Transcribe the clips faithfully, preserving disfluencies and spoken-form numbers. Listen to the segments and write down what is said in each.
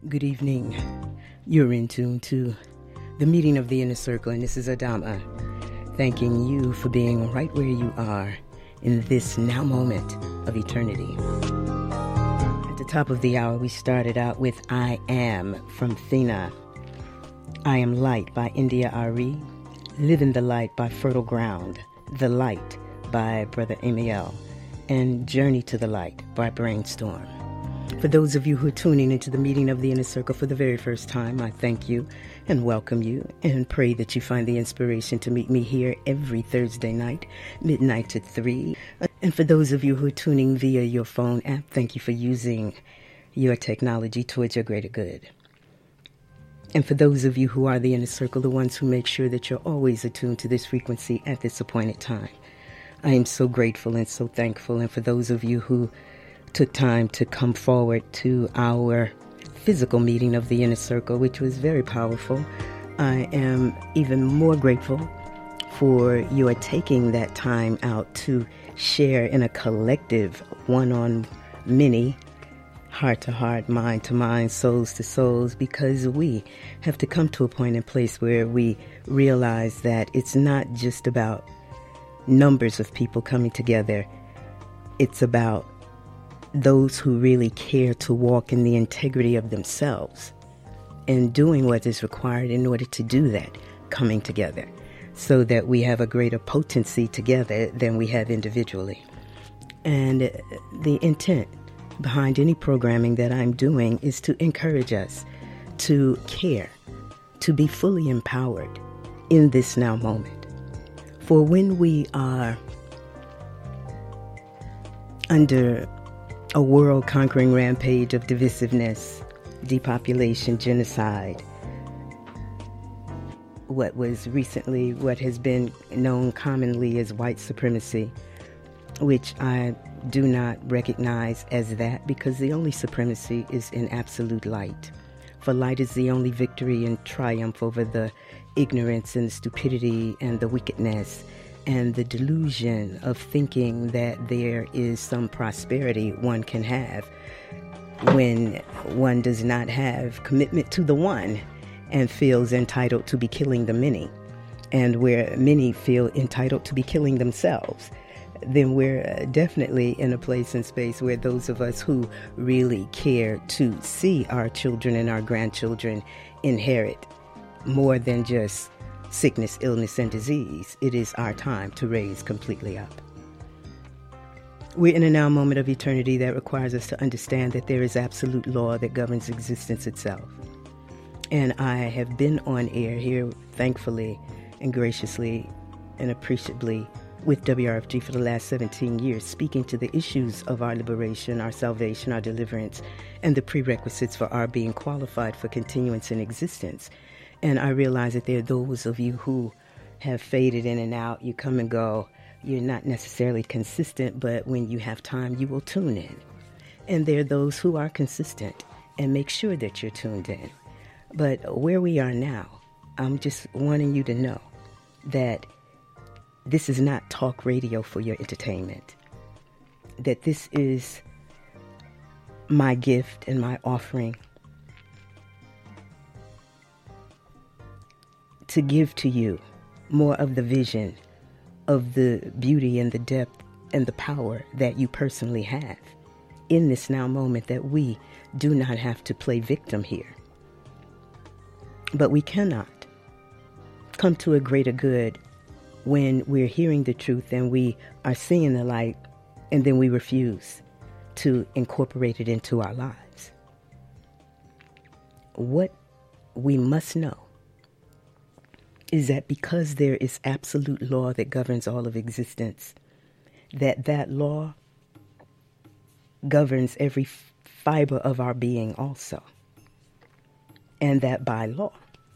Good evening. You're in tune to the meeting of the Inner Circle, and this is Adama, thanking you for being right where you are in this now moment of eternity. At the top of the hour, we started out with I Am from Thina, I Am Light by India Ari, Living the Light by Fertile Ground, The Light by Brother Amiel, and Journey to the Light by Brainstorm. For those of you who are tuning into the meeting of the Inner Circle for the very first time, I thank you and welcome you and pray that you find the inspiration to meet me here every Thursday night, midnight to three. And for those of you who are tuning via your phone app, thank you for using your technology towards your greater good. And for those of you who are the Inner Circle, the ones who make sure that you're always attuned to this frequency at this appointed time, I am so grateful and so thankful. And for those of you who took time to come forward to our physical meeting of the Inner Circle, which was very powerful, I am even more grateful for your taking that time out to share in a collective one-on-many, heart-to-heart, mind-to-mind, souls-to-souls, because we have to come to a point and place where we realize that it's not just about numbers of people coming together. It's about those who really care to walk in the integrity of themselves and doing what is required in order to do that, coming together, so that we have a greater potency together than we have individually. And the intent behind any programming that I'm doing is to encourage us to care, to be fully empowered in this now moment. For when we are under a world-conquering rampage of divisiveness, depopulation, genocide, what was recently, what has been known commonly as white supremacy, which I do not recognize as that, because the only supremacy is in absolute light. For light is the only victory and triumph over the ignorance and the stupidity and the wickedness and the delusion of thinking that there is some prosperity one can have when one does not have commitment to the one and feels entitled to be killing the many, and where many feel entitled to be killing themselves. Then we're definitely in a place and space where those of us who really care to see our children and our grandchildren inherit more than just sickness, illness, and disease, it is our time to raise completely up. We're in a now moment of eternity that requires us to understand that there is absolute law that governs existence itself. And I have been on air here, thankfully and graciously and appreciably, with W R F G for the last seventeen years, speaking to the issues of our liberation, our salvation, our deliverance, and the prerequisites for our being qualified for continuance in existence. And I realize that there are those of you who have faded in and out. You come and go. You're not necessarily consistent, but when you have time, you will tune in. And there are those who are consistent and make sure that you're tuned in. But where we are now, I'm just wanting you to know that this is not talk radio for your entertainment. That this is my gift and my offering to give to you more of the vision of the beauty and the depth and the power that you personally have in this now moment, that we do not have to play victim here. But we cannot come to a greater good when we're hearing the truth and we are seeing the light, and then we refuse to incorporate it into our lives. What we must know is that because there is absolute law that governs all of existence, that that law governs every f- fiber of our being also. And that by law,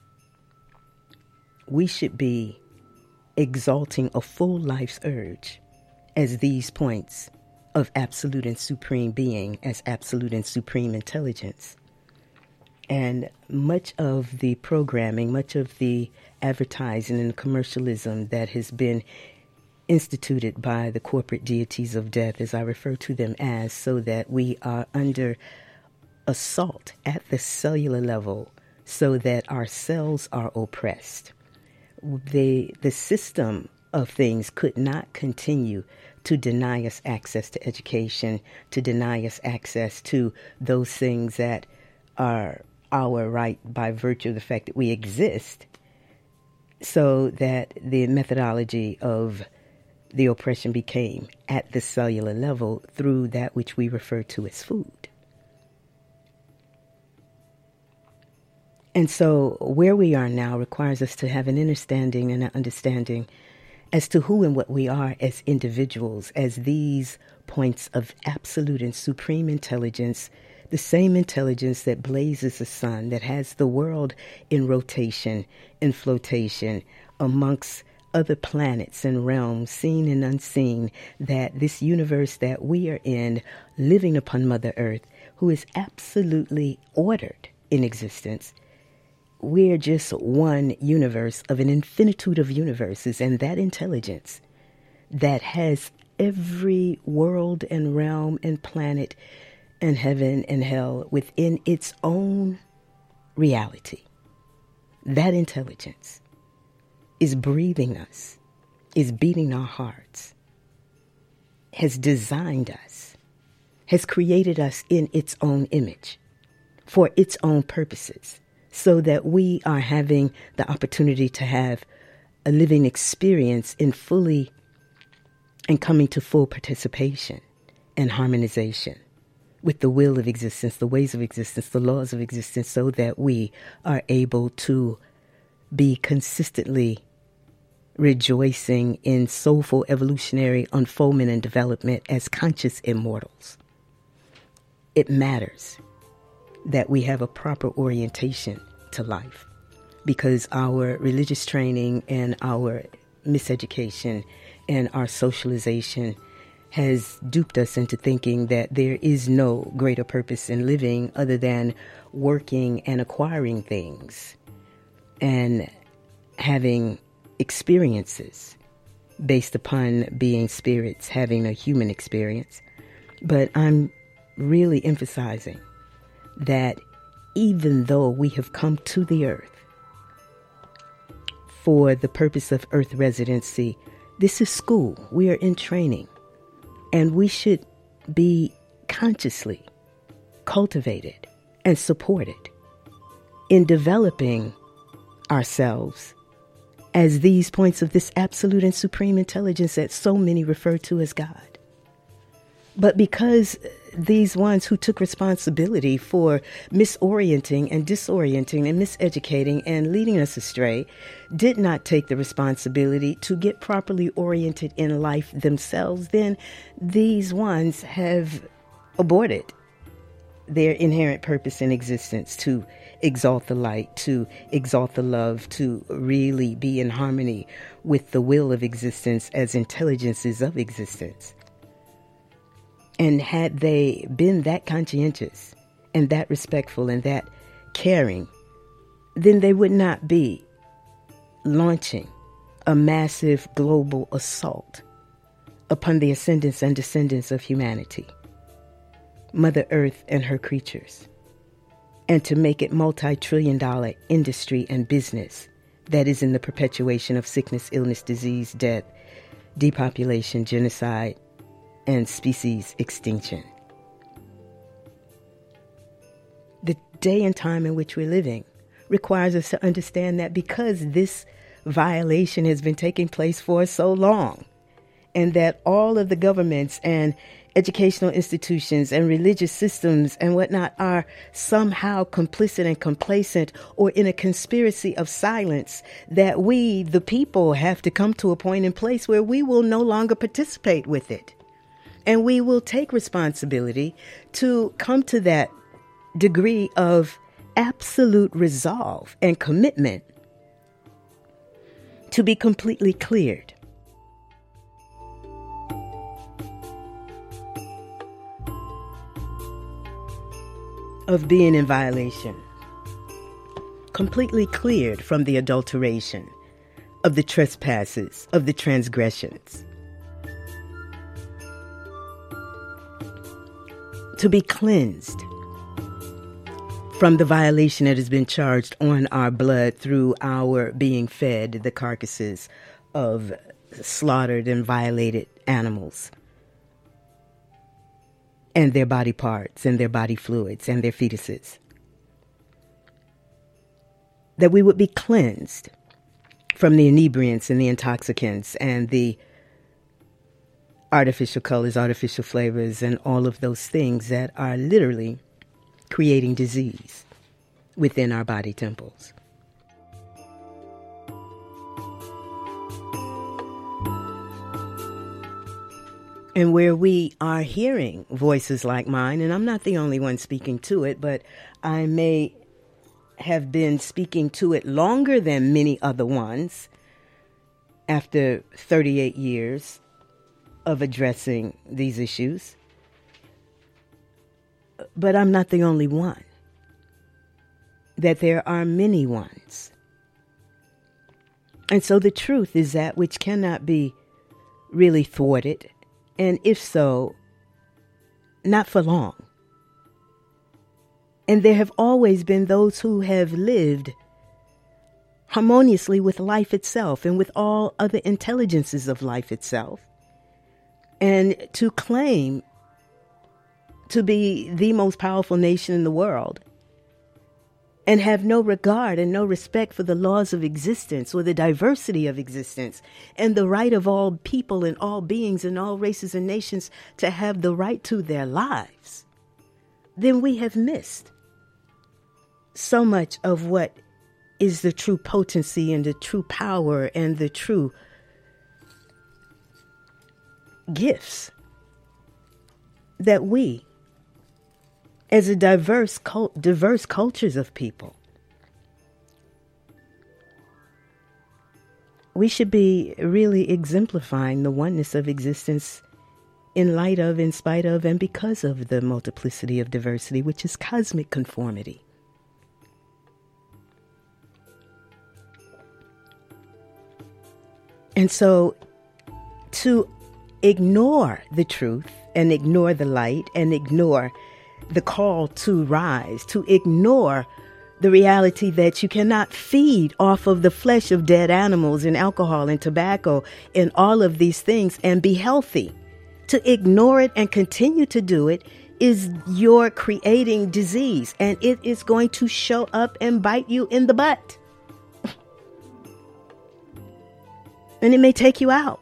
we should be exalting a full life's urge as these points of absolute and supreme being, as absolute and supreme intelligence. And much of the programming, much of the advertising and commercialism that has been instituted by the corporate deities of death, as I refer to them as, so that we are under assault at the cellular level so that our cells are oppressed. The, the system of things could not continue to deny us access to education, to deny us access to those things that are our right by virtue of the fact that we exist, so that the methodology of the oppression became at the cellular level through that which we refer to as food. And so where we are now requires us to have an understanding and an understanding as to who and what we are as individuals, as these points of absolute and supreme intelligence, the same intelligence that blazes the sun, that has the world in rotation, in flotation, amongst other planets and realms, seen and unseen, that this universe that we are in, living upon Mother Earth, who is absolutely ordered in existence. We're just one universe of an infinitude of universes, and that intelligence that has every world and realm and planet and heaven and hell within its own reality. That intelligence is breathing us, is beating our hearts, has designed us, has created us in its own image for its own purposes, so that we are having the opportunity to have a living experience in fully and coming to full participation and harmonization with the will of existence, the ways of existence, the laws of existence, so that we are able to be consistently rejoicing in soulful evolutionary unfoldment and development as conscious immortals. It matters that we have a proper orientation to life, because our religious training and our miseducation and our socialization has duped us into thinking that there is no greater purpose in living other than working and acquiring things and having experiences based upon being spirits, having a human experience. But I'm really emphasizing that even though we have come to the earth for the purpose of earth residency, this is school. We are in training, and we should be consciously cultivated and supported in developing ourselves as these points of this absolute and supreme intelligence that so many refer to as God. But because these ones who took responsibility for misorienting and disorienting and miseducating and leading us astray did not take the responsibility to get properly oriented in life themselves, then these ones have aborted their inherent purpose in existence to exalt the light, to exalt the love, to really be in harmony with the will of existence as intelligences of existence. And had they been that conscientious and that respectful and that caring, then they would not be launching a massive global assault upon the ascendants and descendants of humanity, Mother Earth and her creatures, and to make it multi-trillion dollar industry and business that is in the perpetuation of sickness, illness, disease, death, depopulation, genocide, and species extinction. The day and time in which we're living requires us to understand that because this violation has been taking place for so long, and that all of the governments and educational institutions and religious systems and whatnot are somehow complicit and complacent or in a conspiracy of silence, that we, the people, have to come to a point in place where we will no longer participate with it. And we will take responsibility to come to that degree of absolute resolve and commitment to be completely cleared of being in violation, completely cleared from the adulteration, of the trespasses, of the transgressions. To be cleansed from the violation that has been charged on our blood through our being fed the carcasses of slaughtered and violated animals and their body parts and their body fluids and their fetuses. That we would be cleansed from the inebriants and the intoxicants and the artificial colors, artificial flavors, and all of those things that are literally creating disease within our body temples. And where we are hearing voices like mine, and I'm not the only one speaking to it, but I may have been speaking to it longer than many other ones after thirty-eight years of addressing these issues. But I'm not the only one. That there are many ones. And so the truth is that which cannot be really thwarted, and if so, not for long. And there have always been those who have lived harmoniously with life itself and with all other intelligences of life itself. And to claim to be the most powerful nation in the world and have no regard and no respect for the laws of existence or the diversity of existence and the right of all people and all beings and all races and nations to have the right to their lives, then we have missed so much of what is the true potency and the true power and the true gifts that we, as a diverse cult, diverse cultures of people, we should be really exemplifying the oneness of existence in light of, in spite of, and because of the multiplicity of diversity, which is cosmic conformity. And so to ignore the truth and ignore the light and ignore the call to rise, to ignore the reality that you cannot feed off of the flesh of dead animals and alcohol and tobacco and all of these things and be healthy. To ignore it and continue to do it is you're creating disease, and it is going to show up and bite you in the butt. And it may take you out.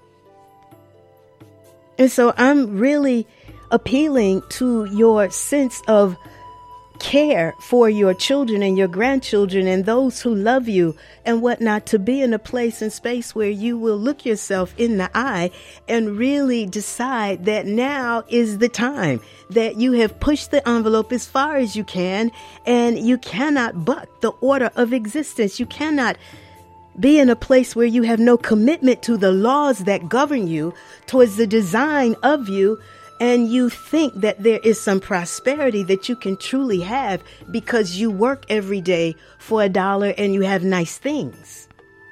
And so I'm really appealing to your sense of care for your children and your grandchildren and those who love you and whatnot, to be in a place and space where you will look yourself in the eye and really decide that now is the time, that you have pushed the envelope as far as you can, and you cannot buck the order of existence. You cannot be in a place where you have no commitment to the laws that govern you, towards the design of you, and you think that there is some prosperity that you can truly have because you work every day for a dollar and you have nice things.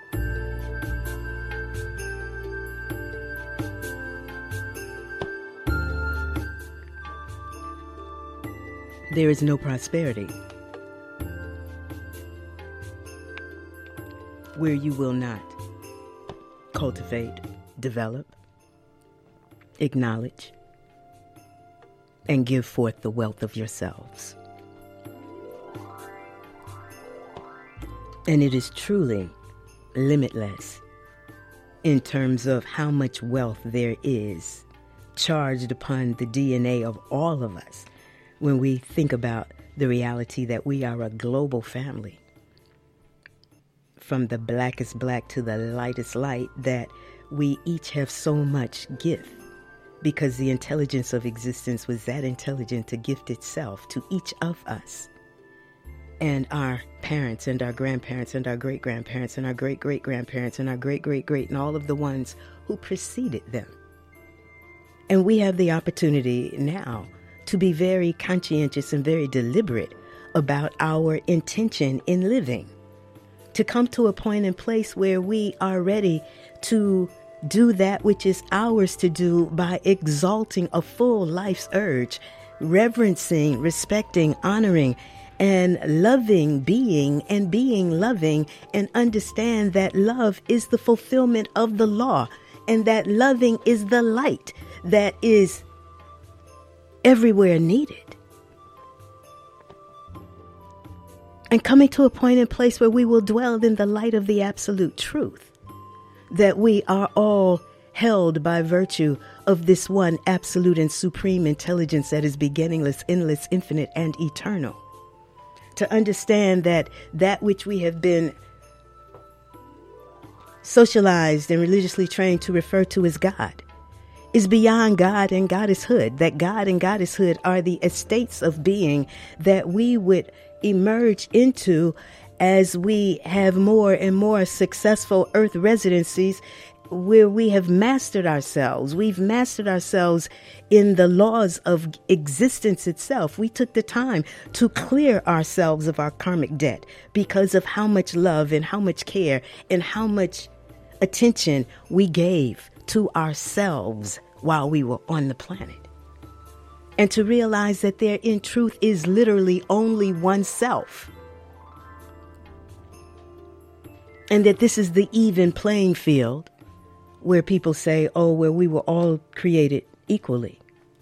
There is no prosperity where you will not cultivate, develop, acknowledge, and give forth the wealth of yourselves. And it is truly limitless in terms of how much wealth there is charged upon the D N A of all of us when we think about the reality that we are a global family. From the blackest black to the lightest light, that we each have so much gift, because the intelligence of existence was that intelligent to gift itself to each of us. And our parents and our grandparents and our great-grandparents and our great-great-grandparents and our great-great-great and all of the ones who preceded them. And we have the opportunity now to be very conscientious and very deliberate about our intention in living, to come to a point and place where we are ready to do that which is ours to do by exalting a full life's urge, reverencing, respecting, honoring, and loving being and being loving, and understand that love is the fulfillment of the law, and that loving is the light that is everywhere needed. And coming to a point and place where we will dwell in the light of the absolute truth, that we are all held by virtue of this one absolute and supreme intelligence that is beginningless, endless, infinite, and eternal. To understand that that which we have been socialized and religiously trained to refer to as God is beyond God and goddesshood, that God and goddesshood are the estates of being that we would emerge into as we have more and more successful earth residencies where we have mastered ourselves. We've mastered ourselves in the laws of existence itself. We took the time to clear ourselves of our karmic debt because of how much love and how much care and how much attention we gave to ourselves while we were on the planet. And to realize that there in truth is literally only oneself. And that this is the even playing field where people say, oh, well, we were all created equally.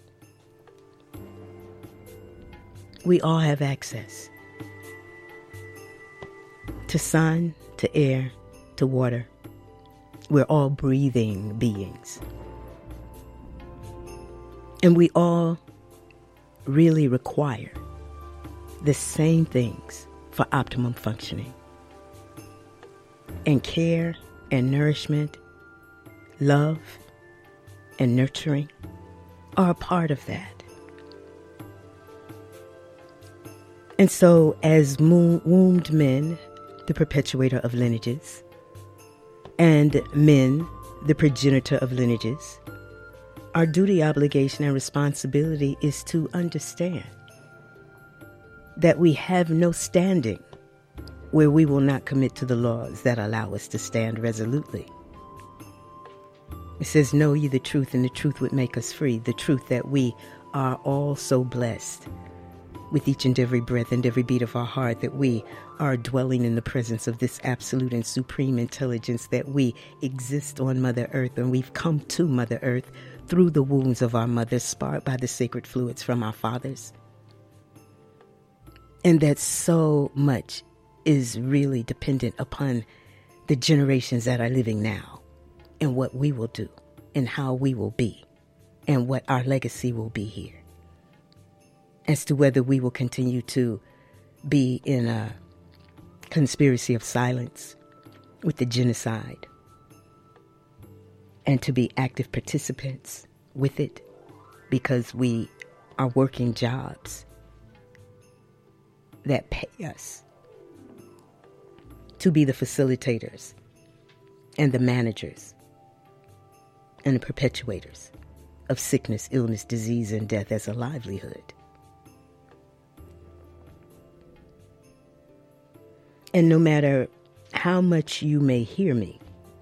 We all have access to sun, to air, to water. We're all breathing beings. And we all really require the same things for optimum functioning. And care and nourishment, love and nurturing are a part of that. And so as mo- wombed men, the perpetuator of lineages, and men, the progenitor of lineages, our duty, obligation, and responsibility is to understand that we have no standing where we will not commit to the laws that allow us to stand resolutely. It says, know ye the truth, and the truth would make us free. The truth that we are all so blessed with each and every breath and every beat of our heart, that we are dwelling in the presence of this absolute and supreme intelligence, that we exist on Mother Earth, and we've come to Mother Earth through the wombs of our mothers, sparked by the sacred fluids from our fathers. And that so much is really dependent upon the generations that are living now, and what we will do, and how we will be, and what our legacy will be here. As to whether we will continue to be in a conspiracy of silence with the genocide, and to be active participants with it because we are working jobs that pay us to be the facilitators and the managers and the perpetuators of sickness, illness, disease, and death as a livelihood. And no matter how much you may hear me,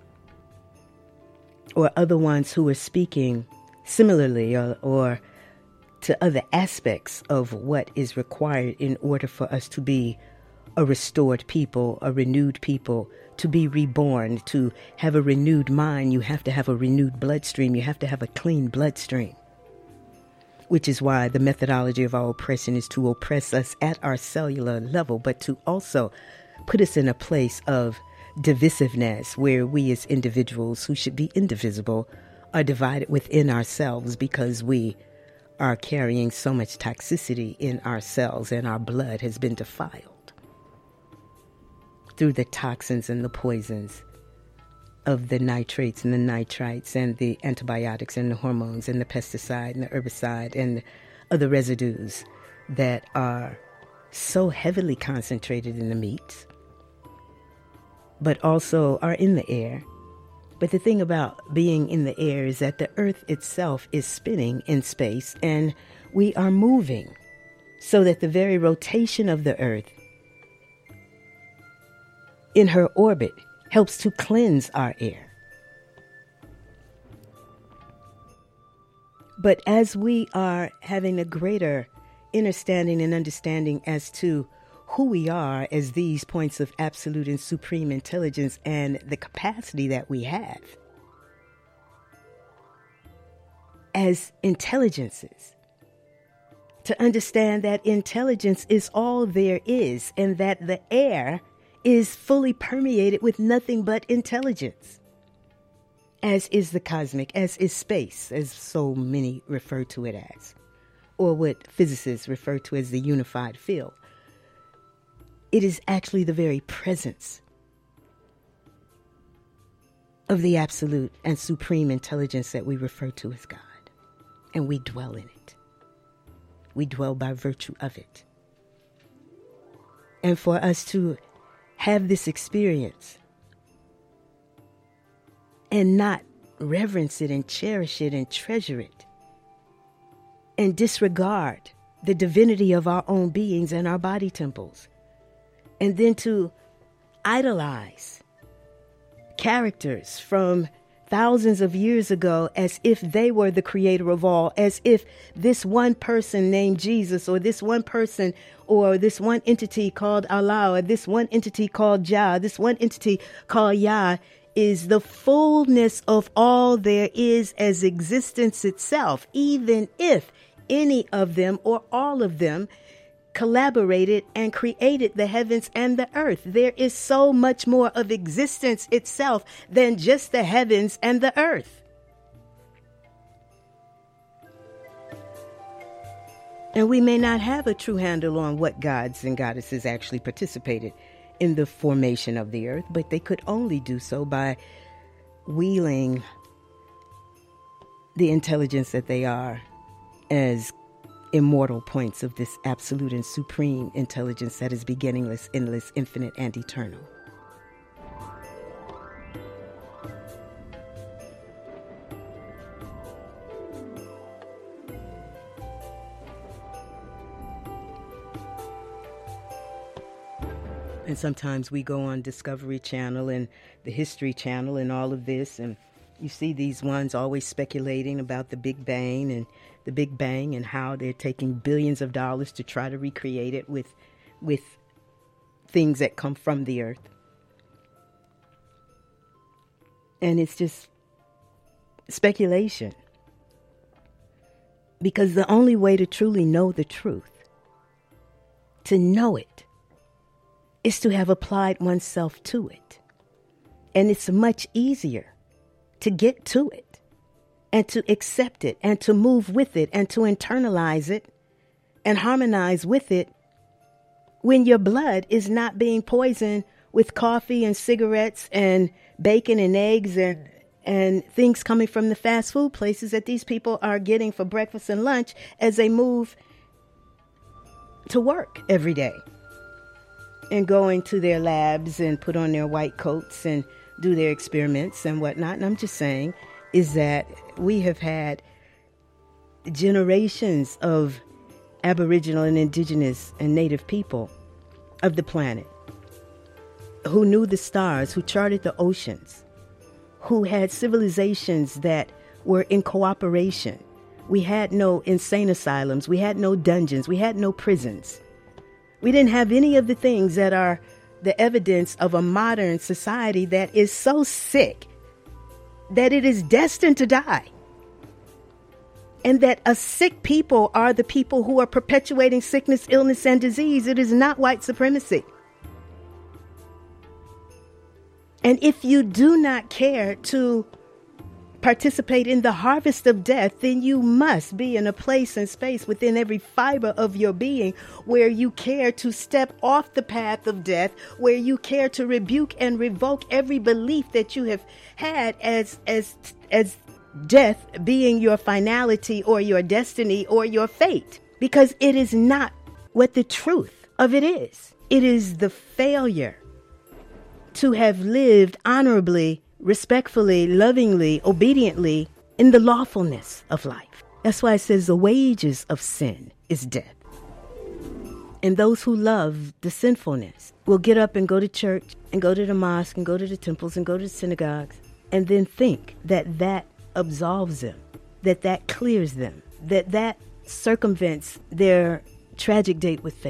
or other ones who are speaking similarly, or, or to other aspects of what is required in order for us to be a restored people, a renewed people, to be reborn, to have a renewed mind, you have to have a renewed bloodstream. You have to have a clean bloodstream. Which is why the methodology of our oppression is to oppress us at our cellular level, but to also put us in a place of divisiveness where we as individuals who should be indivisible are divided within ourselves because we are carrying so much toxicity in ourselves, and our blood has been defiled through the toxins and the poisons of the nitrates and the nitrites and the antibiotics and the hormones and the pesticide and the herbicide and other residues that are so heavily concentrated in the meats, but also are in the air. But the thing about being in the air is that the earth itself is spinning in space, and we are moving, so that the very rotation of the earth in her orbit helps to cleanse our air. But as we are having a greater understanding and understanding as to who we are as these points of absolute and supreme intelligence and the capacity that we have as intelligences, to understand that intelligence is all there is and that the air is fully permeated with nothing but intelligence, as is the cosmic, as is space, as so many refer to it as, or what physicists refer to as the unified field. It is actually the very presence of the absolute and supreme intelligence that we refer to as God. And we dwell in it. We dwell by virtue of it. And for us to have this experience and not reverence it and cherish it and treasure it and disregard the divinity of our own beings and our body temples, and then to idolize characters from thousands of years ago as if they were the creator of all, as if this one person named Jesus, or this one person, or this one entity called Allah, or this one entity called Jah, this one entity called Yah, is the fullness of all there is as existence itself, even if any of them or all of them collaborated and created the heavens and the earth. There is so much more of existence itself than just the heavens and the earth. And we may not have a true handle on what gods and goddesses actually participated in the formation of the earth, but they could only do so by wielding the intelligence that they are as immortal points of this absolute and supreme intelligence that is beginningless, endless, infinite, and eternal. And sometimes we go on Discovery Channel and the History Channel and all of this, and you see these ones always speculating about the Big Bang and the Big Bang and how they're taking billions of dollars to try to recreate it with, with things that come from the earth. And it's just speculation. Because the only way to truly know the truth, to know it, is to have applied oneself to it. And it's much easier to get to it and to accept it and to move with it and to internalize it and harmonize with it when your blood is not being poisoned with coffee and cigarettes and bacon and eggs and and things coming from the fast food places that these people are getting for breakfast and lunch as they move to work every day and going to their labs and put on their white coats and do their experiments and whatnot. And I'm just saying is that we have had generations of Aboriginal and Indigenous and Native people of the planet who knew the stars, who charted the oceans, who had civilizations that were in cooperation. We had no insane asylums. We had no dungeons. We had no prisons. We didn't have any of the things that are the evidence of a modern society that is so sick that it is destined to die. And that a sick people are the people who are perpetuating sickness, illness, and disease. It is not white supremacy. And if you do not care to participate in the harvest of death, then you must be in a place and space within every fiber of your being where you care to step off the path of death, where you care to rebuke and revoke every belief that you have had as as as death being your finality or your destiny or your fate, because it is not what the truth of it is. It is the failure to have lived honorably, respectfully, lovingly, obediently in the lawfulness of life. That's why it says the wages of sin is death. And those who love the sinfulness will get up and go to church and go to the mosque and go to the temples and go to the synagogues and then think that that absolves them, that that clears them, that that circumvents their tragic date with fate.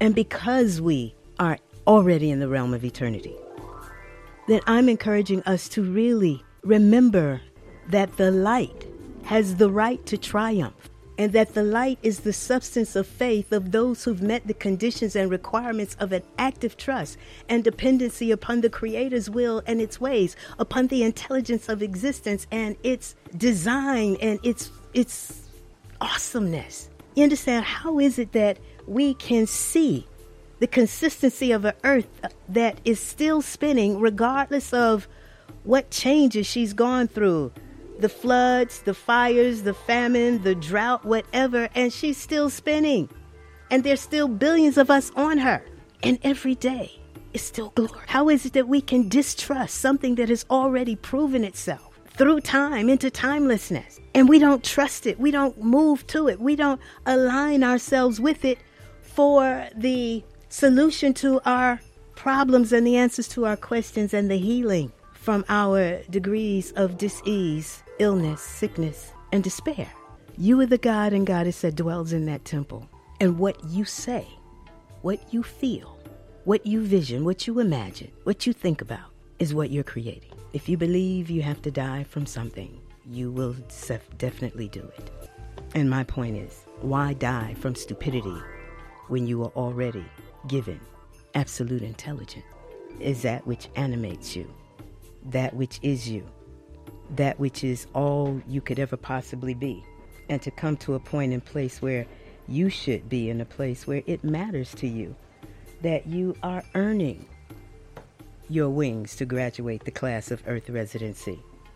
And because we are already in the realm of eternity, then I'm encouraging us to really remember that the light has the right to triumph, and that the light is the substance of faith of those who've met the conditions and requirements of an active trust and dependency upon the Creator's will and its ways, upon the intelligence of existence and its design and its its awesomeness. You understand? How is it that we can see the consistency of an earth that is still spinning regardless of what changes she's gone through? The floods, the fires, the famine, the drought, whatever, and she's still spinning. And there's still billions of us on her. And every day is still glory. How is it that we can distrust something that has already proven itself through time into timelessness? And we don't trust it. We don't move to it. We don't align ourselves with it for the solution to our problems and the answers to our questions and the healing from our degrees of dis-ease, illness, sickness, and despair. You are the God and Goddess that dwells in that temple. And what you say, what you feel, what you vision, what you imagine, what you think about is what you're creating. If you believe you have to die from something, you will definitely do it. And my point is, why die from stupidity when you are already given absolute intelligence? Is that which animates you, that which is you, that which is all you could ever possibly be. And to come to a point and place where you should be in a place where it matters to you that you are earning your wings to graduate the class of Earth residency,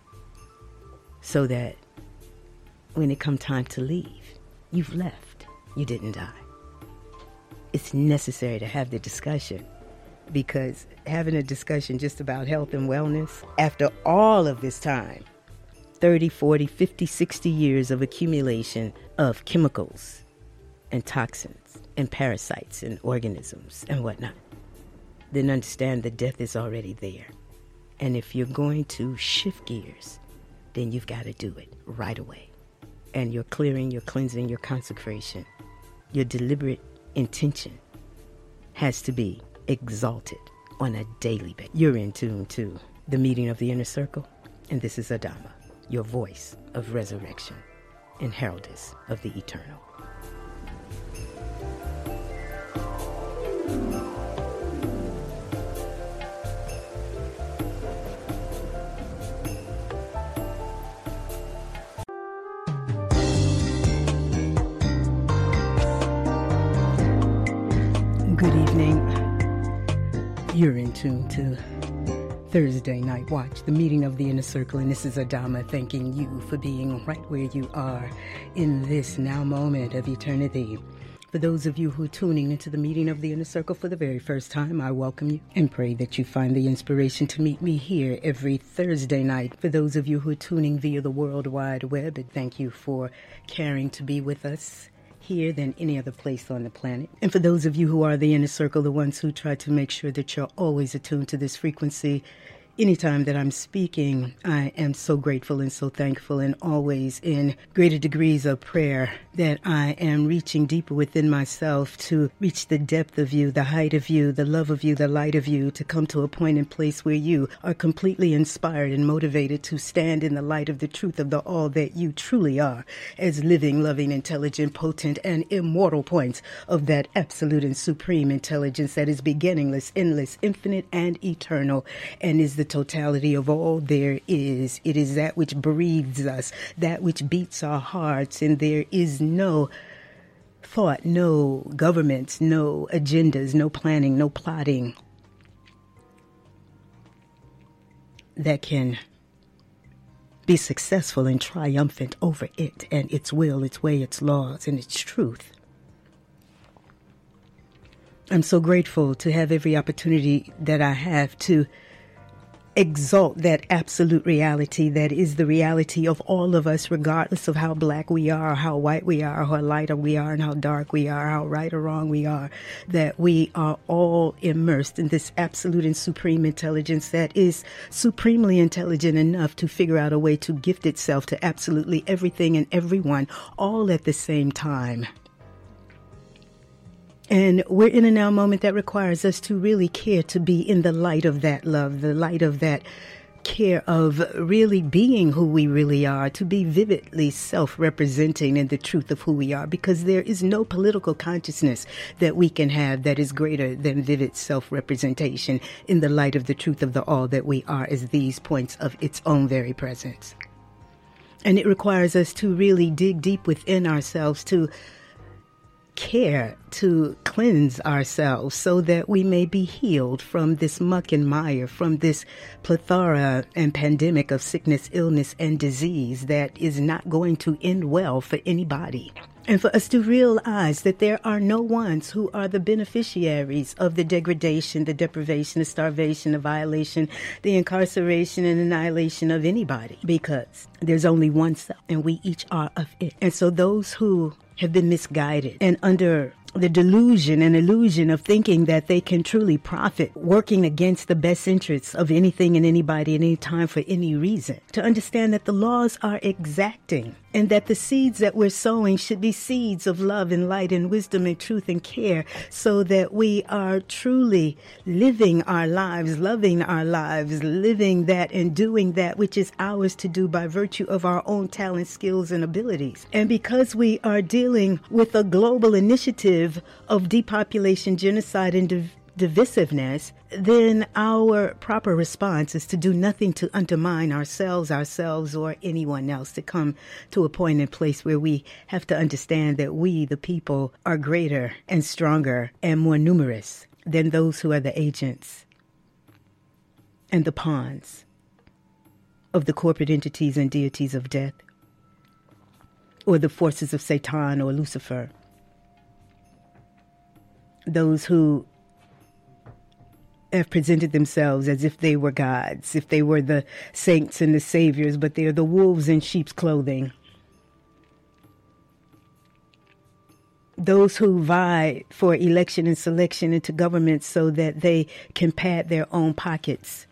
so that when it come time to leave, you've left. You didn't die. It's necessary to have the discussion, because having a discussion just about health and wellness after all of this time, thirty, forty, fifty, sixty years of accumulation of chemicals and toxins and parasites and organisms and whatnot, then understand that death is already there. And if you're going to shift gears, then you've got to do it right away. And your clearing, your cleansing, your consecration, your deliberate intention has to be exalted on a daily basis. You're in tune to the meeting of the inner circle, and this is Adama, your voice of resurrection and heraldess of the eternal. Good evening. You're in tune to Thursday Night Watch, the meeting of the inner circle, and this is Adama thanking you for being right where you are in this now moment of eternity. For those of you who are tuning into the meeting of the inner circle for the very first time, I welcome you and pray that you find the inspiration to meet me here every Thursday night. For those of you who are tuning via the World Wide Web, thank you for caring to be with us here than any other place on the planet. And for those of you who are the inner circle, the ones who try to make sure that you're always attuned to this frequency, anytime that I'm speaking, I am so grateful and so thankful, and always in greater degrees of prayer that I am reaching deeper within myself to reach the depth of you, the height of you, the love of you, the light of you, to come to a point and place where you are completely inspired and motivated to stand in the light of the truth of the all that you truly are, as living, loving, intelligent, potent, and immortal points of that absolute and supreme intelligence that is beginningless, endless, infinite, and eternal, and is the totality of all there is. It is that which breathes us, that which beats our hearts, and there is no thought, no governments, no agendas, no planning, no plotting that can be successful and triumphant over it and its will, its way, its laws, and its truth. I'm so grateful to have every opportunity that I have to exalt that absolute reality that is the reality of all of us, regardless of how black we are, how white we are, how light we are, and how dark we are, how right or wrong we are, that we are all immersed in this absolute and supreme intelligence that is supremely intelligent enough to figure out a way to gift itself to absolutely everything and everyone all at the same time. And we're in a now moment that requires us to really care to be in the light of that love, the light of that care of really being who we really are, to be vividly self-representing in the truth of who we are, because there is no political consciousness that we can have that is greater than vivid self-representation in the light of the truth of the all that we are as these points of its own very presence. And it requires us to really dig deep within ourselves, to care to cleanse ourselves so that we may be healed from this muck and mire, from this plethora and pandemic of sickness, illness, and disease that is not going to end well for anybody. And for us to realize that there are no ones who are the beneficiaries of the degradation, the deprivation, the starvation, the violation, the incarceration and annihilation of anybody, because there's only one self and we each are of it. And so those who have been misguided and under the delusion and illusion of thinking that they can truly profit working against the best interests of anything and anybody at any time for any reason, to understand that the laws are exacting and that the seeds that we're sowing should be seeds of love and light and wisdom and truth and care, so that we are truly living our lives, loving our lives, living that and doing that which is ours to do by virtue of our own talent, skills, and abilities. And because we are dealing with a global initiative of depopulation, genocide, and div- divisiveness, then our proper response is to do nothing to undermine ourselves, ourselves, or anyone else, to come to a point and place where we have to understand that we, the people, are greater and stronger and more numerous than those who are the agents and the pawns of the corporate entities and deities of death, or the forces of Satan or Lucifer. Those who have presented themselves as if they were gods, if they were the saints and the saviors, but they're the wolves in sheep's clothing. Those who vie for election and selection into government so that they can pad their own pockets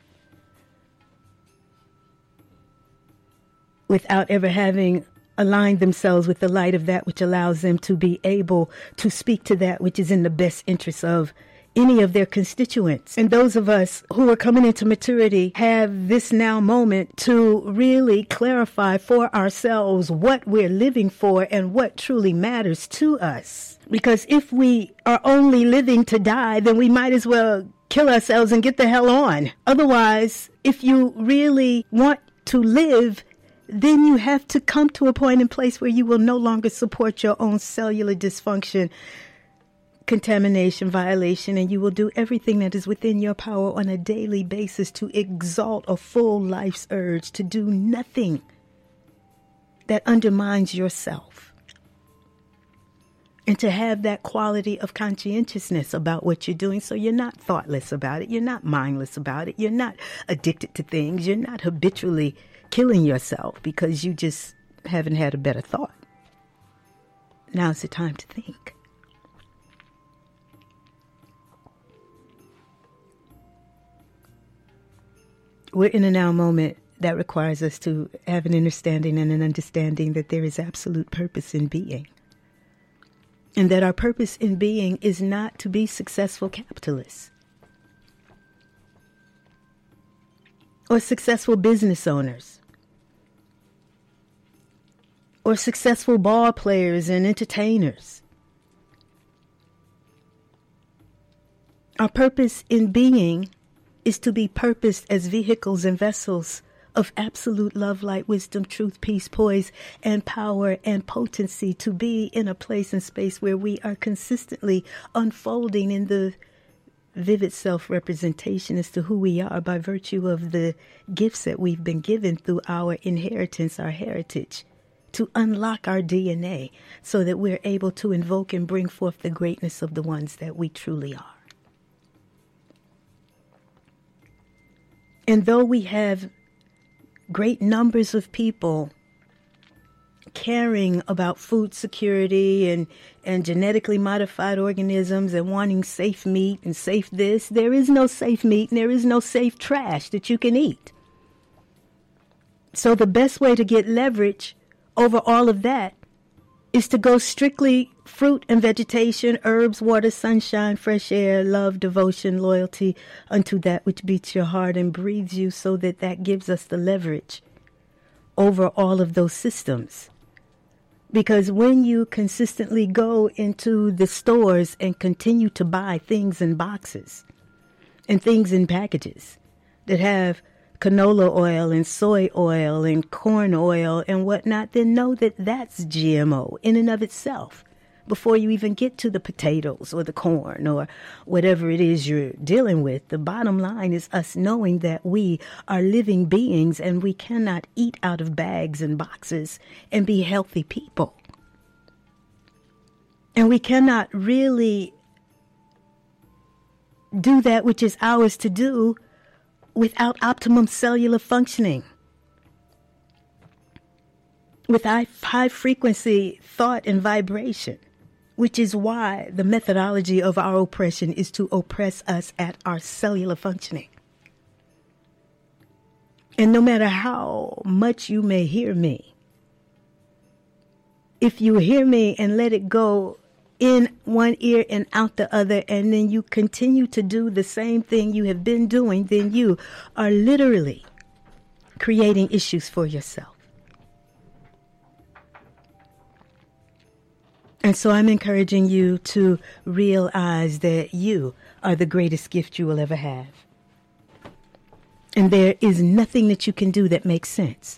without ever having aligned themselves with the light of that which allows them to be able to speak to that which is in the best interest of any of their constituents. And those of us who are coming into maturity have this now moment to really clarify for ourselves what we're living for and what truly matters to us. Because if we are only living to die, then we might as well kill ourselves and get the hell on. Otherwise, if you really want to live, then you have to come to a point and place where you will no longer support your own cellular dysfunction, contamination, violation, and you will do everything that is within your power on a daily basis to exalt a full life's urge to do nothing that undermines yourself, and to have that quality of conscientiousness about what you're doing, so you're not thoughtless about it, you're not mindless about it, you're not addicted to things, you're not habitually killing yourself because you just haven't had a better thought. Now's the time to think. We're in a now moment that requires us to have an understanding and an understanding that there is absolute purpose in being. And that our purpose in being is not to be successful capitalists or successful business owners or successful ball players and entertainers. Our purpose in being is to be purposed as vehicles and vessels of absolute love, light, wisdom, truth, peace, poise, and power and potency, to be in a place and space where we are consistently unfolding in the vivid self-representation as to who we are by virtue of the gifts that we've been given through our inheritance, our heritage, to unlock our D N A so that we're able to invoke and bring forth the greatness of the ones that we truly are. And though we have great numbers of people caring about food security and, and genetically modified organisms and wanting safe meat and safe this, there is no safe meat and there is no safe trash that you can eat. So the best way to get leverage over all of that is to go strictly fruit and vegetation, herbs, water, sunshine, fresh air, love, devotion, loyalty unto that which beats your heart and breathes you, so that that gives us the leverage over all of those systems. Because when you consistently go into the stores and continue to buy things in boxes and things in packages that have canola oil and soy oil and corn oil and whatnot, then know that that's G M O in and of itself before you even get to the potatoes or the corn or whatever it is you're dealing with. The bottom line is us knowing that we are living beings and we cannot eat out of bags and boxes and be healthy people. And we cannot really do that which is ours to do without optimum cellular functioning, with high frequency thought and vibration, which is why the methodology of our oppression is to oppress us at our cellular functioning. And no matter how much you may hear me, if you hear me and let it go in one ear and out the other, and then you continue to do the same thing you have been doing, then you are literally creating issues for yourself. And so I'm encouraging you to realize that you are the greatest gift you will ever have. And there is nothing that you can do that makes sense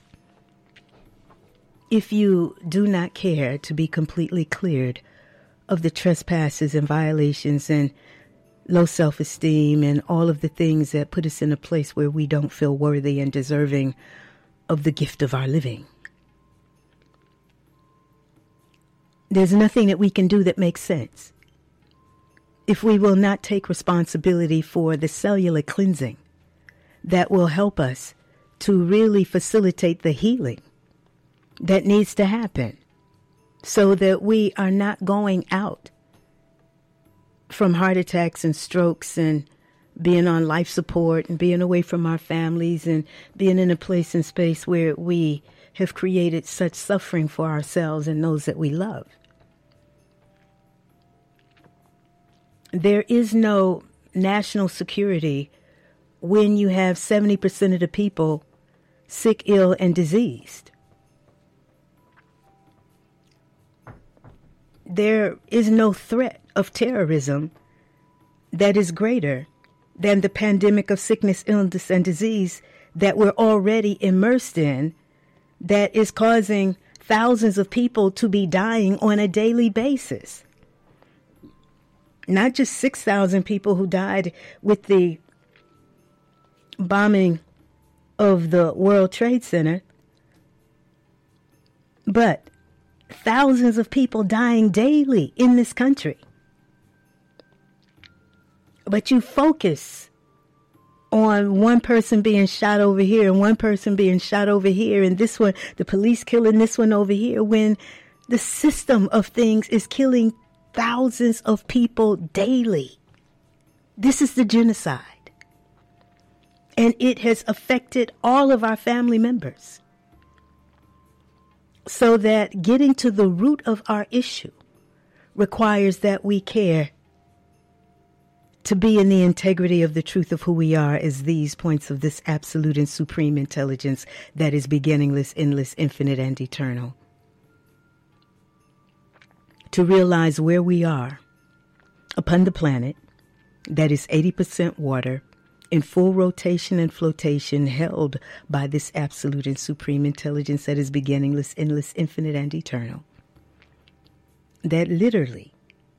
if you do not care to be completely cleared of the trespasses and violations and low self-esteem and all of the things that put us in a place where we don't feel worthy and deserving of the gift of our living. There's nothing that we can do that makes sense if we will not take responsibility for the cellular cleansing that will help us to really facilitate the healing that needs to happen, so that we are not going out from heart attacks and strokes and being on life support and being away from our families and being in a place and space where we have created such suffering for ourselves and those that we love. There is no national security when you have seventy percent of the people sick, ill, and diseased. There is no threat of terrorism that is greater than the pandemic of sickness, illness, and disease that we're already immersed in, that is causing thousands of people to be dying on a daily basis. Not just six thousand people who died with the bombing of the World Trade Center, but thousands of people dying daily in this country. But you focus on one person being shot over here and one person being shot over here and this one, the police killing this one over here, when the system of things is killing thousands of people daily. This is the genocide. And it has affected all of our family members. So that getting to the root of our issue requires that we care to be in the integrity of the truth of who we are as these points of this absolute and supreme intelligence that is beginningless, endless, infinite, and eternal. To realize where we are upon the planet that is eighty percent water, in full rotation and flotation, held by this absolute and supreme intelligence that is beginningless, endless, infinite, and eternal. That literally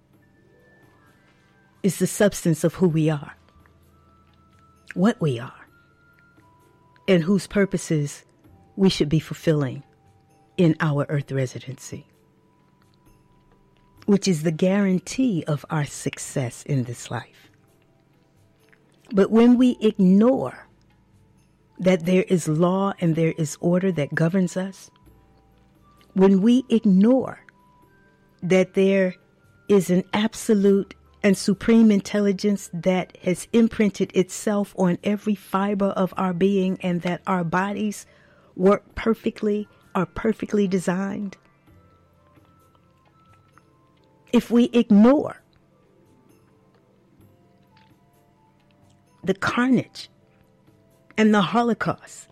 is the substance of who we are, what we are, and whose purposes we should be fulfilling in our earth residency, which is the guarantee of our success in this life. But when we ignore that there is law and there is order that governs us, when we ignore that there is an absolute and supreme intelligence that has imprinted itself on every fiber of our being and that our bodies work perfectly, are perfectly designed, if we ignore the carnage and the Holocaust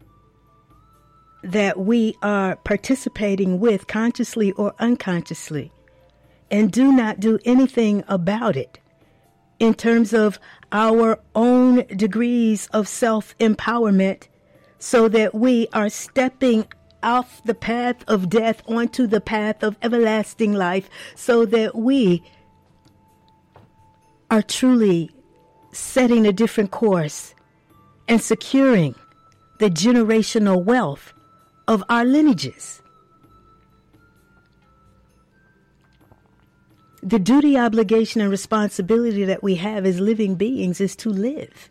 that we are participating with consciously or unconsciously, and do not do anything about it in terms of our own degrees of self-empowerment, so that we are stepping off the path of death onto the path of everlasting life, so that we are truly setting a different course and securing the generational wealth of our lineages. The duty, obligation, and responsibility that we have as living beings is to live.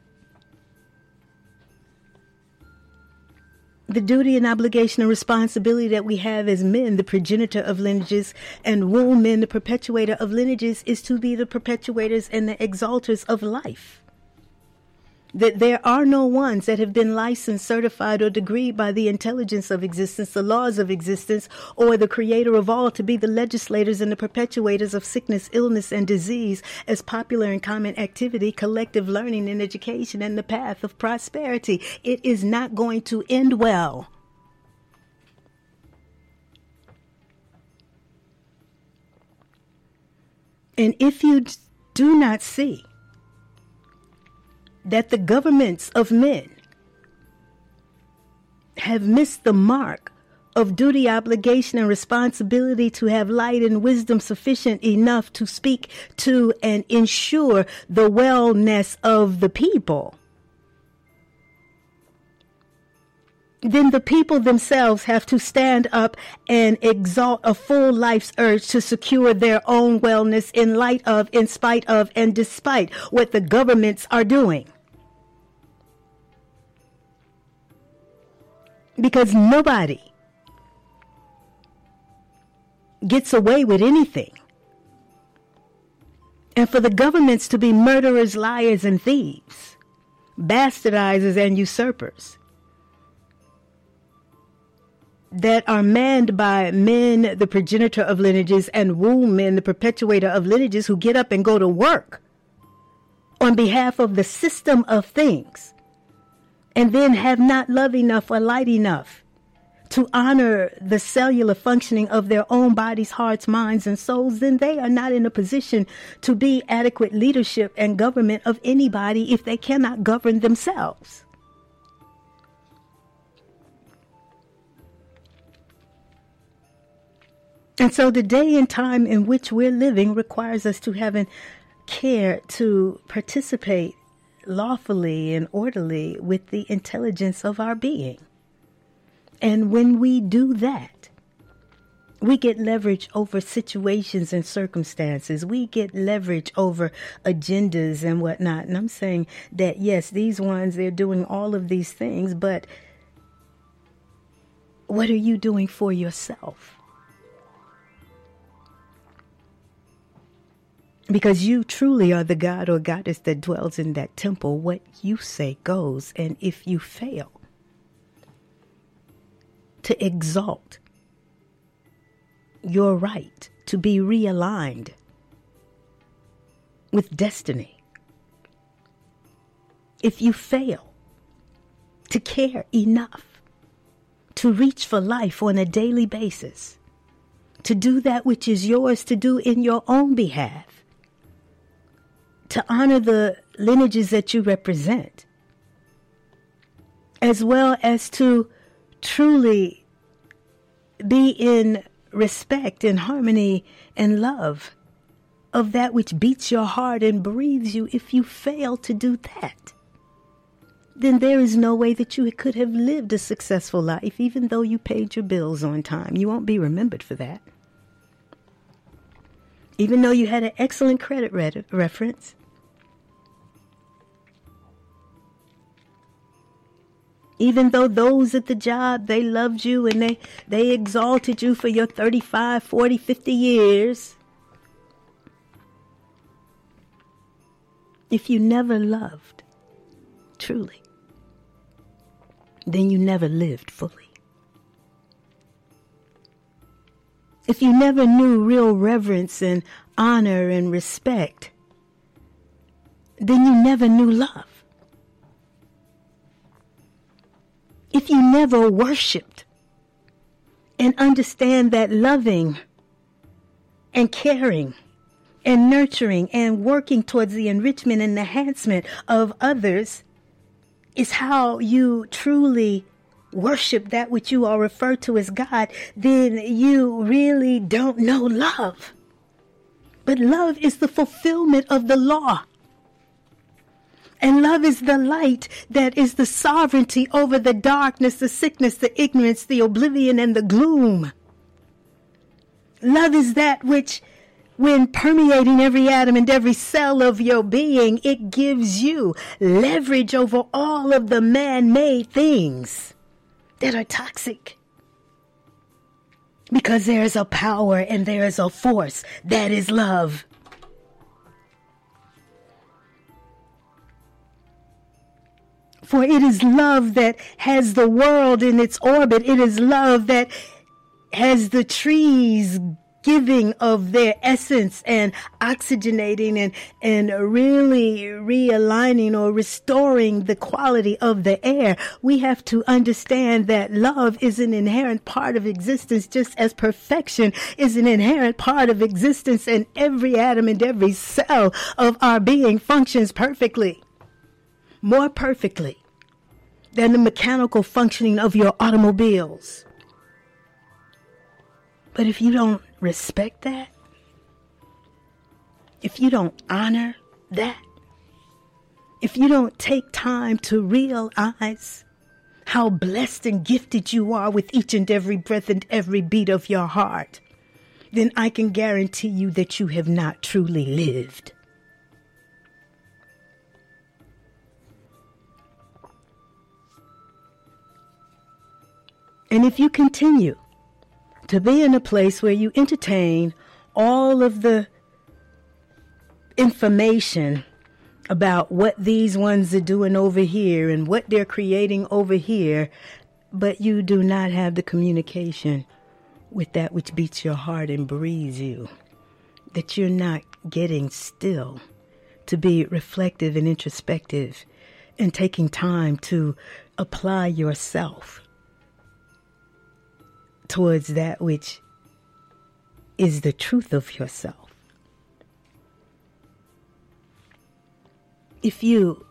The duty and obligation and responsibility that we have as men, the progenitor of lineages, and womb men, the perpetuator of lineages, is to be the perpetuators and the exalters of life. That there are no ones that have been licensed, certified, or degreed by the intelligence of existence, the laws of existence, or the creator of all to be the legislators and the perpetuators of sickness, illness, and disease as popular and common activity, collective learning and education, and the path of prosperity. It is not going to end well. And if you do not see that the governments of men have missed the mark of duty, obligation, and responsibility to have light and wisdom sufficient enough to speak to and ensure the wellness of the people, then the people themselves have to stand up and exalt a full life's urge to secure their own wellness in light of, in spite of, and despite what the governments are doing. Because nobody gets away with anything. And for the governments to be murderers, liars, and thieves, bastardizers, and usurpers, that are manned by men, the progenitor of lineages, and womb men, the perpetuator of lineages, who get up and go to work on behalf of the system of things, and then have not love enough or light enough to honor the cellular functioning of their own bodies, hearts, minds, and souls, then they are not in a position to be adequate leadership and government of anybody if they cannot govern themselves. And so the day and time in which we're living requires us to have an care to participate lawfully and orderly with the intelligence of our being. And when we do that, we get leverage over situations and circumstances. We get leverage over agendas and whatnot. And I'm saying that, yes, these ones, they're doing all of these things, but what are you doing for yourself? Because you truly are the god or goddess that dwells in that temple. What you say goes. And if you fail to exalt your right to be realigned with destiny, if you fail to care enough to reach for life on a daily basis, to do that which is yours to do in your own behalf, to honor the lineages that you represent, as well as to truly be in respect and harmony and love of that which beats your heart and breathes you. If you fail to do that, then there is no way that you could have lived a successful life, even though you paid your bills on time. You won't be remembered for that. Even though you had an excellent credit re- reference, even though those at the job, they loved you and they, they exalted you for your thirty-five, forty, fifty years. If you never loved truly, then you never lived fully. if you never knew real reverence and honor and respect, then you never knew love. If you never worshiped and understand that loving and caring and nurturing and working towards the enrichment and enhancement of others is how you truly worship that which you are referred to as God, then you really don't know love. But love is the fulfillment of the law. And love is the light that is the sovereignty over the darkness, the sickness, the ignorance, the oblivion, and the gloom. Love is that which, when permeating every atom and every cell of your being, it gives you leverage over all of the man-made things that are toxic. Because there is a power and there is a force that is love. For it is love that has the world in its orbit. It is love that has the trees giving of their essence and oxygenating and, and really realigning or restoring the quality of the air. We have to understand that love is an inherent part of existence, just as perfection is an inherent part of existence, and every atom and every cell of our being functions perfectly, more perfectly than the mechanical functioning of your automobiles. But if you don't respect that, if you don't honor that, if you don't take time to realize how blessed and gifted you are with each and every breath and every beat of your heart, then I can guarantee you that you have not truly lived. And if you continue to be in a place where you entertain all of the information about what these ones are doing over here and what they're creating over here, but you do not have the communication with that which beats your heart and breathes you, that you're not getting still to be reflective and introspective and taking time to apply yourself towards that which is the truth of yourself. If you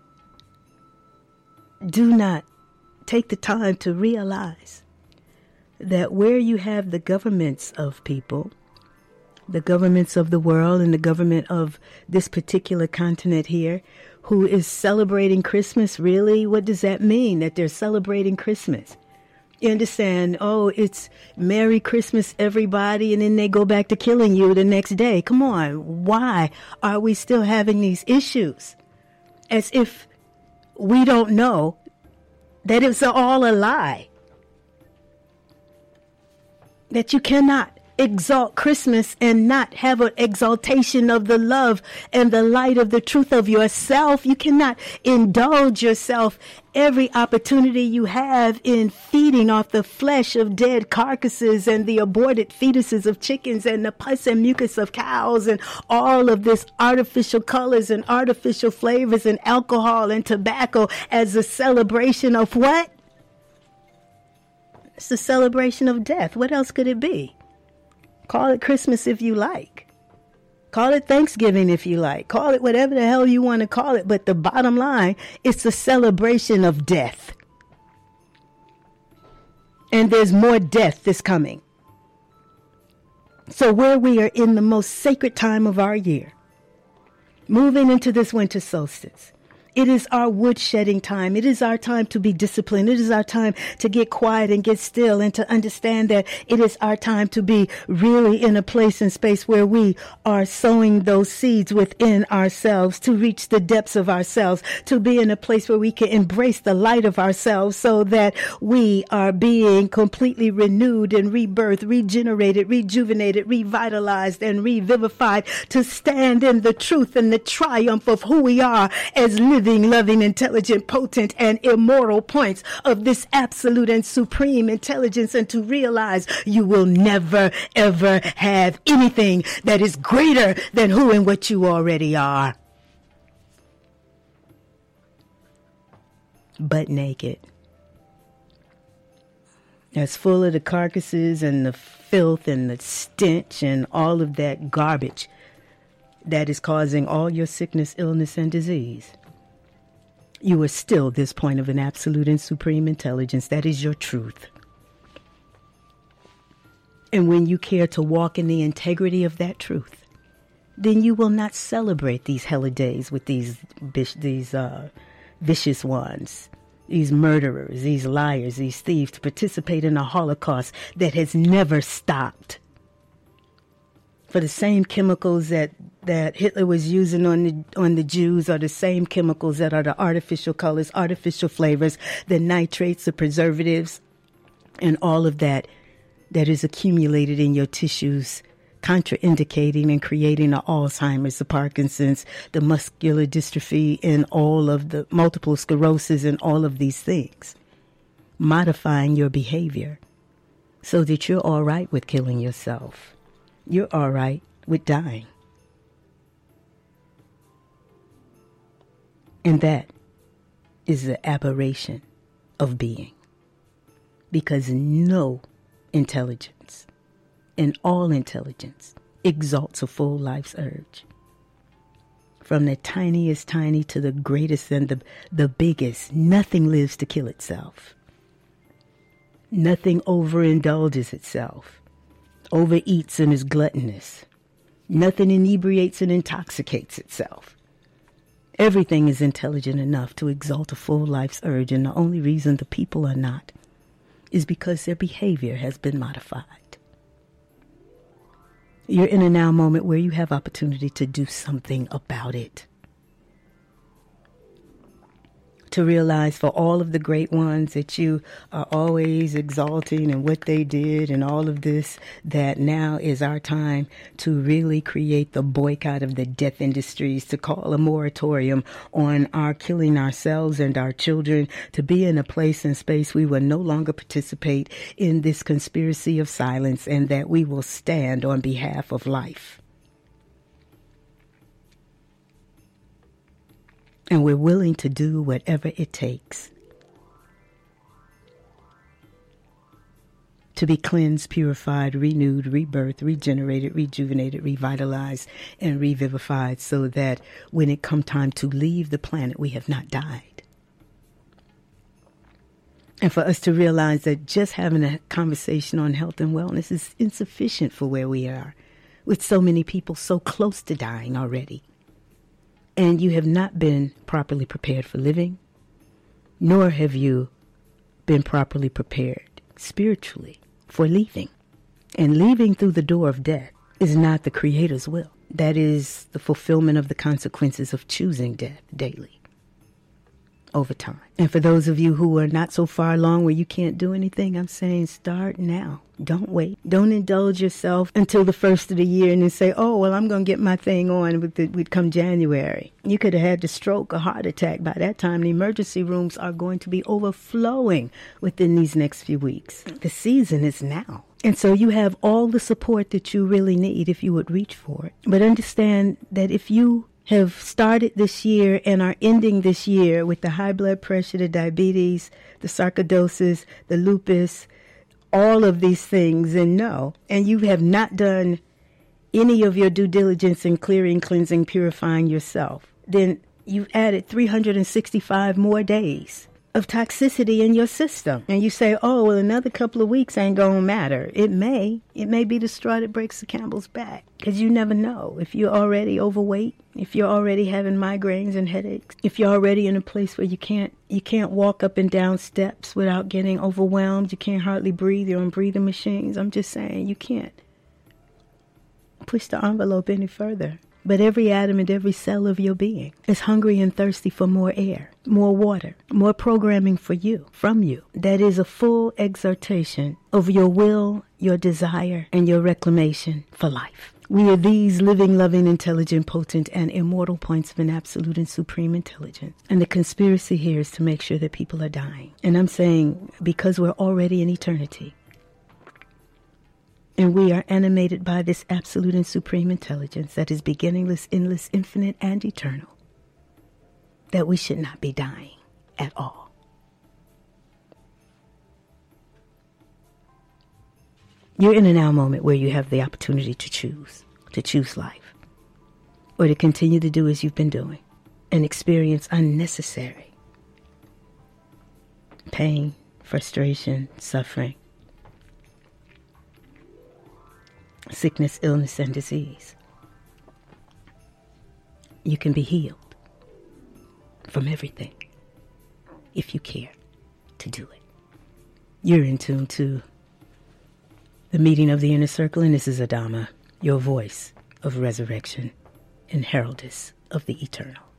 do not take the time to realize that where you have the governments of people, the governments of the world and the government of this particular continent here, who is celebrating Christmas, really, what does that mean, that they're celebrating Christmas? You understand, oh, it's Merry Christmas, everybody, and then they go back to killing you the next day. Come on, why are we still having these issues? As if we don't know that it's all a lie. That you cannot exalt Christmas and not have an exaltation of the love and the light of the truth of yourself. You cannot indulge yourself every opportunity you have in feeding off the flesh of dead carcasses and the aborted fetuses of chickens and the pus and mucus of cows and all of this artificial colors and artificial flavors and alcohol and tobacco as a celebration of what? It's a celebration of death. What else could it be? Call it Christmas if you like. Call it Thanksgiving if you like. Call it whatever the hell you want to call it. But the bottom line, it's a celebration of death. And there's more death that's coming. So where we are in the most sacred time of our year, moving into this winter solstice, it is our wood shedding time. It is our time to be disciplined. It is our time to get quiet and get still and to understand that it is our time to be really in a place and space where we are sowing those seeds within ourselves, to reach the depths of ourselves, to be in a place where we can embrace the light of ourselves so that we are being completely renewed and rebirthed, regenerated, rejuvenated, revitalized, and revivified to stand in the truth and the triumph of who we are as living living, loving, intelligent, potent, and immortal points of this absolute and supreme intelligence, and to realize you will never, ever have anything that is greater than who and what you already are. Butt naked. That's full of the carcasses and the filth and the stench and all of that garbage that is causing all your sickness, illness, and disease. You are still this point of an absolute and supreme intelligence. That is your truth. And when you care to walk in the integrity of that truth, then you will not celebrate these holidays with these these uh, vicious ones, these murderers, these liars, these thieves, to participate in a Holocaust that has never stopped. For the same chemicals that, that Hitler was using on the on the Jews are the same chemicals that are the artificial colors, artificial flavors, the nitrates, the preservatives, and all of that that is accumulated in your tissues, contraindicating and creating the Alzheimer's, the Parkinson's, the muscular dystrophy, and all of the multiple sclerosis and all of these things, modifying your behavior so that you're all right with killing yourself. You're all right with dying. And that is the aberration of being. Because no intelligence, and all intelligence, exalts a full life's urge. From the tiniest tiny to the greatest and the, the biggest, nothing lives to kill itself. Nothing overindulges itself, overeats and is gluttonous. Nothing inebriates and intoxicates itself. Everything is intelligent enough to exalt a full life's urge, and the only reason the people are not is because their behavior has been modified. You're in a now moment where you have opportunity to do something about it. To realize for all of the great ones that you are always exalting and what they did and all of this, that now is our time to really create the boycott of the death industries, to call a moratorium on our killing ourselves and our children, to be in a place and space we will no longer participate in this conspiracy of silence, and that we will stand on behalf of life. And we're willing to do whatever it takes to be cleansed, purified, renewed, rebirthed, regenerated, rejuvenated, revitalized, and revivified, so that when it comes time to leave the planet, we have not died. And for us to realize that just having a conversation on health and wellness is insufficient for where we are, with so many people so close to dying already. And you have not been properly prepared for living, nor have you been properly prepared spiritually for leaving. And leaving through the door of death is not the Creator's will. That is the fulfillment of the consequences of choosing death daily, over time. And for those of you who are not so far along where you can't do anything, I'm saying start now. Don't wait. Don't indulge yourself until the first of the year and then say, oh, well, I'm going to get my thing on with the, with come January. You could have had the stroke, a heart attack. By that time, the emergency rooms are going to be overflowing within these next few weeks. The season is now. And so you have all the support that you really need if you would reach for it. But understand that if you have started this year and are ending this year with the high blood pressure, the diabetes, the sarcoidosis, the lupus, all of these things, and no, and you have not done any of your due diligence in clearing, cleansing, purifying yourself, then you've added three hundred sixty-five more days of toxicity in your system. And you say, oh, well, another couple of weeks ain't going to matter. It may. It may be the straw that breaks the camel's back, because you never know. If you're already overweight, if you're already having migraines and headaches, if you're already in a place where you can't you can't walk up and down steps without getting overwhelmed, you can't hardly breathe, you're on breathing machines, I'm just saying, you can't push the envelope any further. But every atom and every cell of your being is hungry and thirsty for more air, more water, more programming for you, from you. That is a full exertion of your will, your desire, and your reclamation for life. We are these living, loving, intelligent, potent, and immortal points of an absolute and supreme intelligence. And the conspiracy here is to make sure that people are dying. And I'm saying, because we're already in eternity, and we are animated by this absolute and supreme intelligence that is beginningless, endless, infinite, and eternal, that we should not be dying at all. You're in a now moment where you have the opportunity to choose, to choose life, or to continue to do as you've been doing and experience unnecessary pain, frustration, suffering, sickness, illness, and disease. You can be healed from everything if you care to do it. You're in tune to the meeting of the inner circle, and this is Adama, your voice of resurrection and heraldess of the eternal.